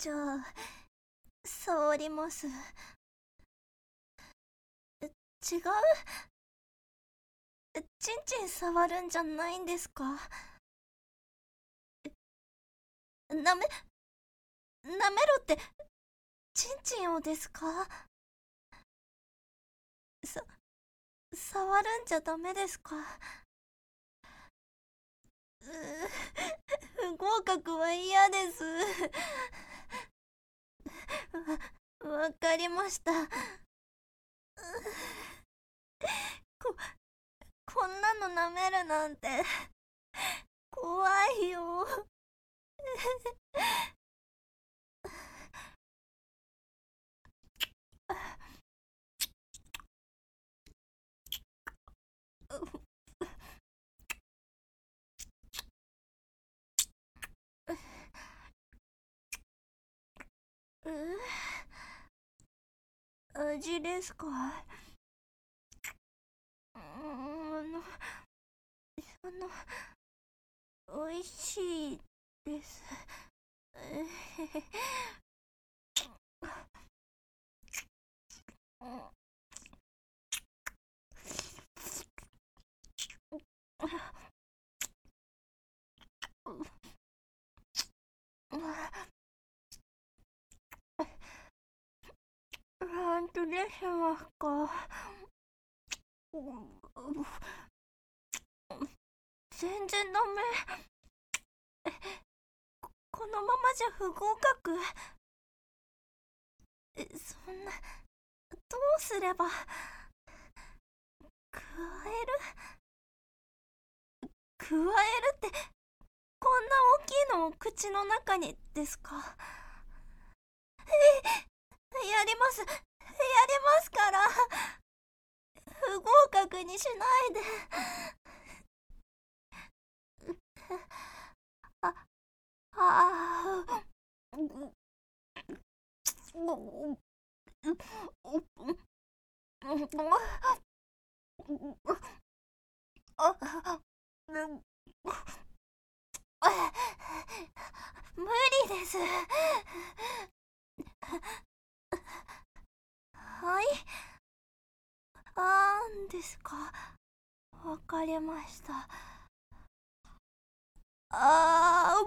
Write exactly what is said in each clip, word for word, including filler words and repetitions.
じゃあ、触ります。え、違う？え、チンチン触るんじゃないんですか？なめ、なめろって、チンチンをですか？さ、触るんじゃダメですか？うー、不合格は嫌です。わ、わかりました。こ、こんなの舐めるなんて、怖いよ。うー、味ですか？うーん、あの、その、美味しいです。えへへ。本当でしますか？全然ダメ。このままじゃ不合格。え、そんな、どうすれば。加える加えるって、こんな大きいのを口の中にですか？え、やります。やりますから。不合格にしないで。あ、ああ、無理です。はい、あーんですか。わかりました。あ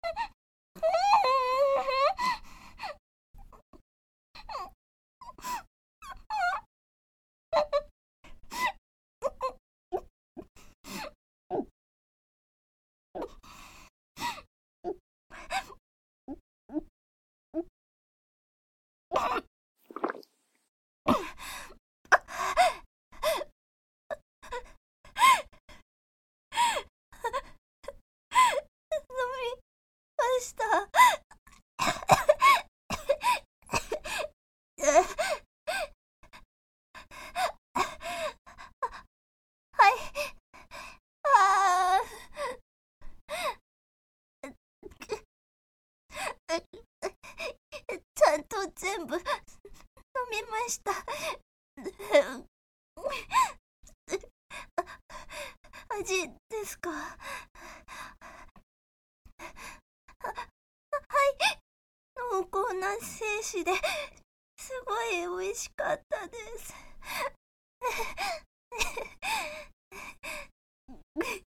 した。はい。あーちゃんと全部飲みました。味ですか？濃厚な精子ですごい美味しかったです。